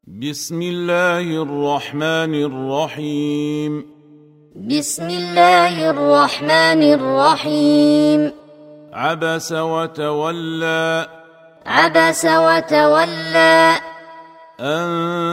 بسم الله الرحمن الرحيم. بسم الله الرحمن الرحيم. عبس وتولى. عبس وتولى. أن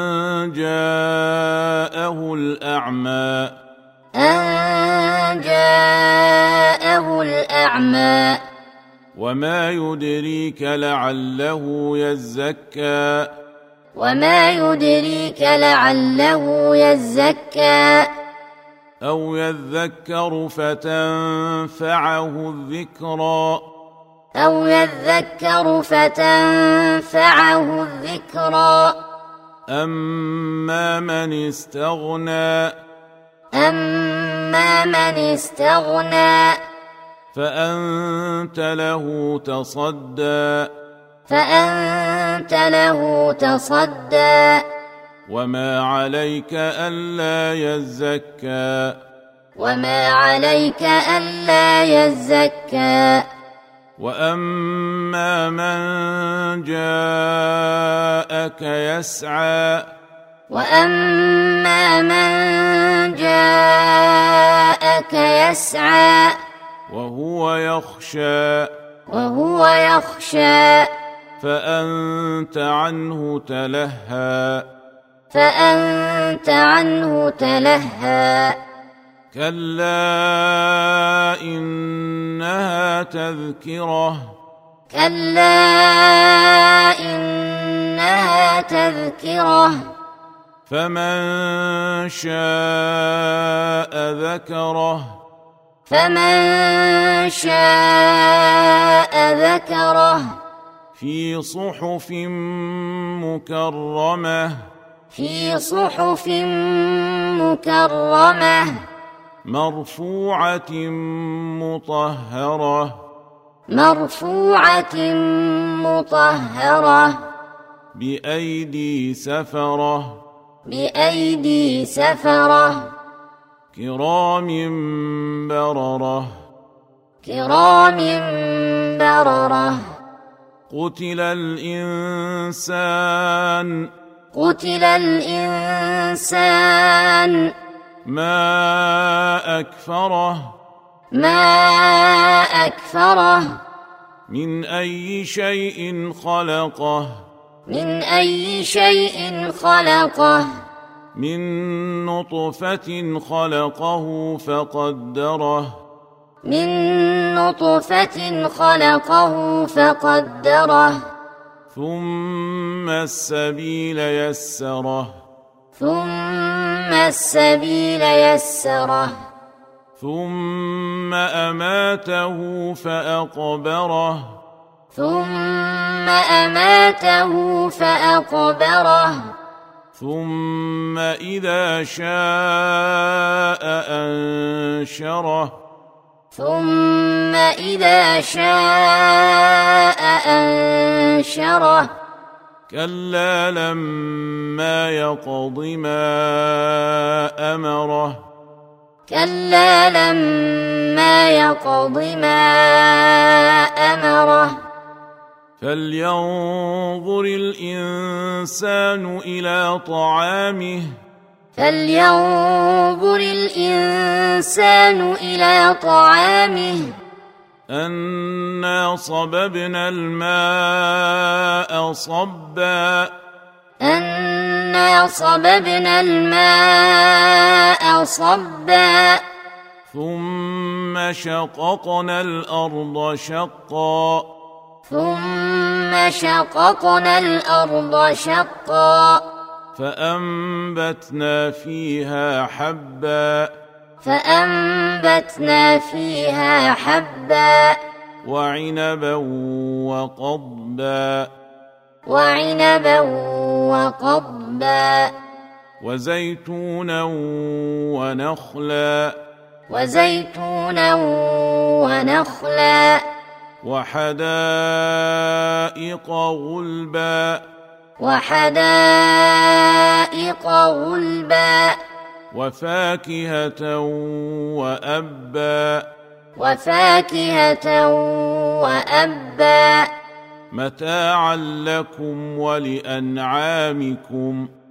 جاءه الأعمى. أن جاءه الأعمى. وما يدريك لعله يزكى. وما يدريك لعله يزكى أو يذكر فتنفعه الذكرى. أو يذكر فتنفعه الذكرى. أما من استغنى. أما من استغنى فأنت له تصدى. فأنت له تصدى. وما عليك ألا يزكى. وما عليك ألا يزكى. وأما من جاءك يسعى. وأما من جاءك يسعى وهو يخشى. وهو يخشى فأنت عنه تلهى. فأنت عنه تلهى. كلا إنها تذكرة. كلا إنها تذكرة. فمن شاء ذكره. فمن شاء ذكره. في صحف مكرمة. في صحف مكرمة. مرفوعة مطهرة. مرفوعة مطهرة. بأيدي سفرة. بأيدي سفرة. كرام بررة. كرام بررة. قتل الإنسان. قتل الإنسان. ما أكفره. ما أكفره. من أي شيء خلقه. من أي شيء خلقه. من نطفة خلقه فقدره. من نطفة خلقه فقدره. ثم السبيل يسره. ثم السبيل يسره. ثم أماته فأقبره. ثم أماته فأقبره. ثم إذا شاء أنشره. ثم إذا شاء أنشره. كلا لما يقض ما أمره. كلا لما يقض ما أمره. فلينظر الإنسان إلى طعامه. فلينظر الإنسان إلى طعامه. أنا صببنا الماء صبا. أنا صببنا الماء صبا. ثم شققنا الأرض شقا. ثم شققنا الأرض شقا. فأنبتنا فيها حبا. فأنبتنا فيها حبا. وعنبا وقضبا. وعنبا وقضبا. وزيتونا ونخلا. وزيتونا ونخلا. وحدائق غلبا. وحدائق غلبا. وفاكهة وأبا. وفاكهة وأبا. متاعا لكم ولأنعامكم.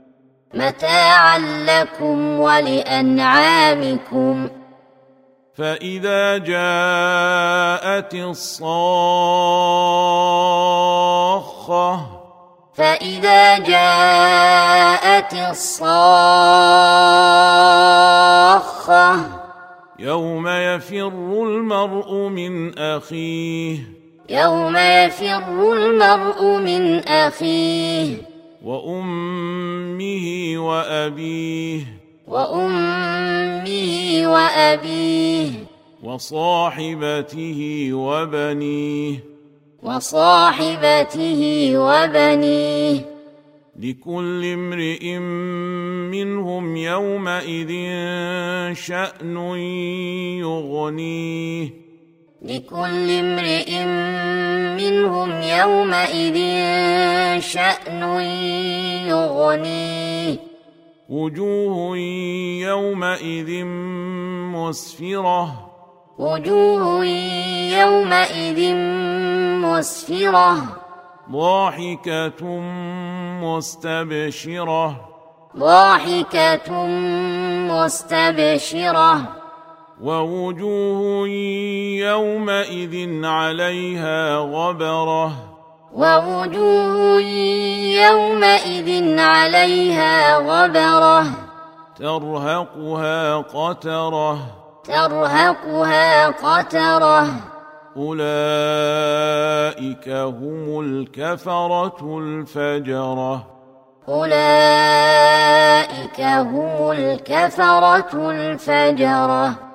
متاعا لكم ولأنعامكم. فإذا جاءت الصاخة فإذا جاءت الصاخة يوم يفر المرء من أخيه يوم يفر المرء من أخيه وأمه وأبيه وأمه وأبيه وصاحبته وبنيه لكل امرئ منهم يومئذ شأن يغنيه لكل امرئ منهم يومئذ شأن يغنيه. وجوه يومئذ مسفرة وجوه يومئذ مسفرة ضاحكة مستبشرة ووجوه يومئذ عليها غبرة ترهقها قترة أولئك هم الكفرة الفجرة.